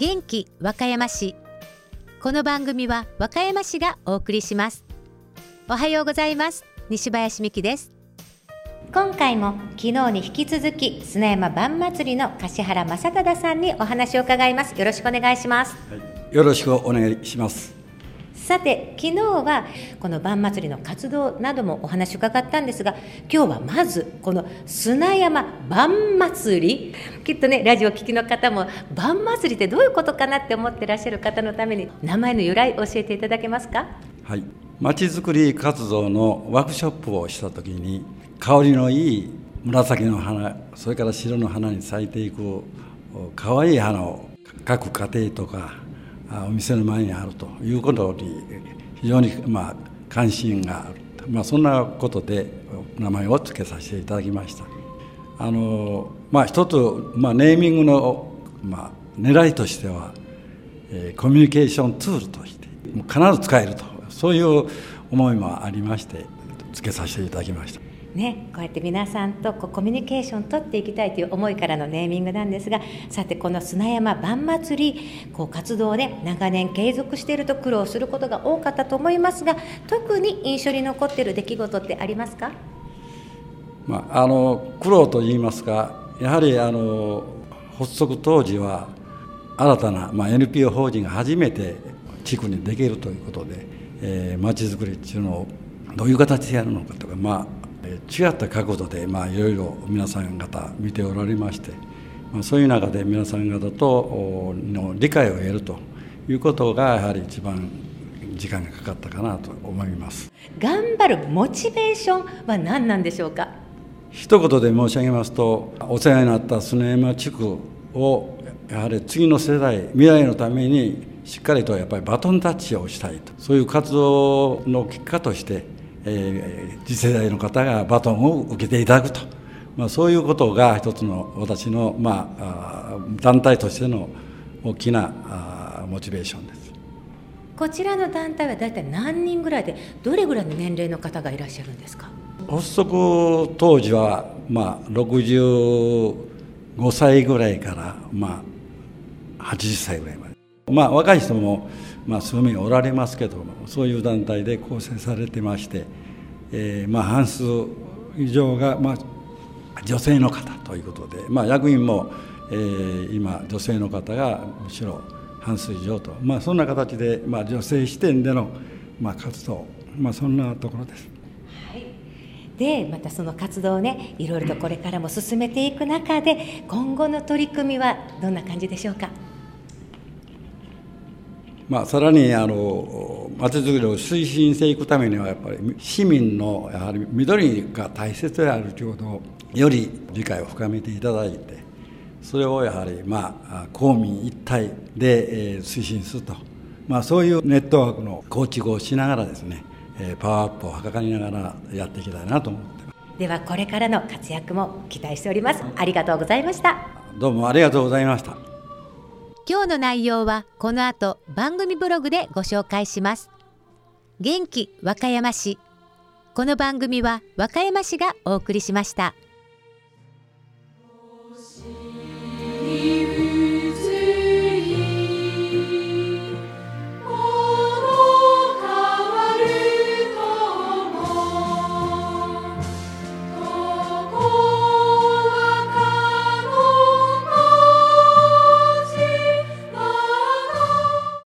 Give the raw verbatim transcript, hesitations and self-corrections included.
元気和歌山市。この番組は和歌山市がお送りします。おはようございます。西林美希です。今回も昨日に引き続き砂山晩祭りの樫原正忠さんにお話を伺います。よろしくお願いします。 はい、よろしくお願いします。 さて、昨日はこの晩祭りの活動などもお話を伺ったんですが、今日はまずこの砂山晩祭り、きっとねラジオ聴きの方も晩祭りってどういうことかなって思ってらっしゃる方のために名前の由来教えていただけますか？ はい、まちづくり活動のワークショップをしたときに、香りのいい紫の花、それから白の花に咲いていく可愛い花を各家庭とかお店の前にあるということに非常にまあ関心がある、まあ、そんなことで名前を付けさせていただきました。あの、まあ、一つ、まあ、ネーミングの、まあ、狙いとしては、えー、コミュニケーションツールとして必ず使えると、そういう思いもありまして付けさせていただきました。 ね、こうやって皆さんとこうコミュニケーションを取っていきたいという思いからのネーミングなんですが、さてこの砂山晩祭りこう活動をね長年継続していると苦労することが多かったと思いますが、特に印象に残っている出来事ってありますか？ まあ、あの苦労といいますか、やはりあの発足当時は新たな、まあ、エヌピーオー 法人が初めて地区にできるということで、えー、町づくりっていうのをどういう形でやるのかとか、まあ違った角度で、まあ、いろいろ皆さん方見ておられまして、まあ、そういう中で皆さん方との理解を得るということがやはり一番時間がかかったかなと思います。 頑張るモチベーションは何なんでしょうか？ 一言で申し上げますと、お世話になった砂山地区をやはり次の世代、未来のためにしっかりとやっぱりバトンタッチをしたいと、そういう活動の結果としてえー、次世代の方がバトンを受けていただくと、まあ、そういうことが一つの私の、まあ、団体としての大きなあモチベーションです。 こちらの団体はだいたい何人ぐらいで、どれぐらいの年齢の方がいらっしゃるんですか？ 発足当時は、まあ、ろくじゅうごさいぐらいから、まあ、はちじゅっさいぐらいまで、まあ、若い人もまあ、数名おられますけども、そういう団体で構成されてまして、えーまあ、半数以上が、まあ、女性の方ということで、まあ、役員も、えー、今女性の方がむしろ半数以上と、まあ、そんな形で、まあ、女性視点での、まあ、活動、まあ、そんなところです。 はい、でまたその活動をねいろいろとこれからも進めていく中で、今後の取り組みはどんな感じでしょうか？ まあ、さらにあの町づくりを推進していくためには、やっぱり市民のやはり緑が大切であるということをより理解を深めていただいて、それをやはり、まあ、公民一体で推進すると、まあ、そういうネットワークの構築をしながらですね、パワーアップを図りながらやっていきたいなと思っています。 ではこれからの活躍も期待しております。ありがとうございました。 どうもありがとうございました。 今日の内容はこの後番組ブログでご紹介します。元気和歌山市。この番組は和歌山市がお送りしました。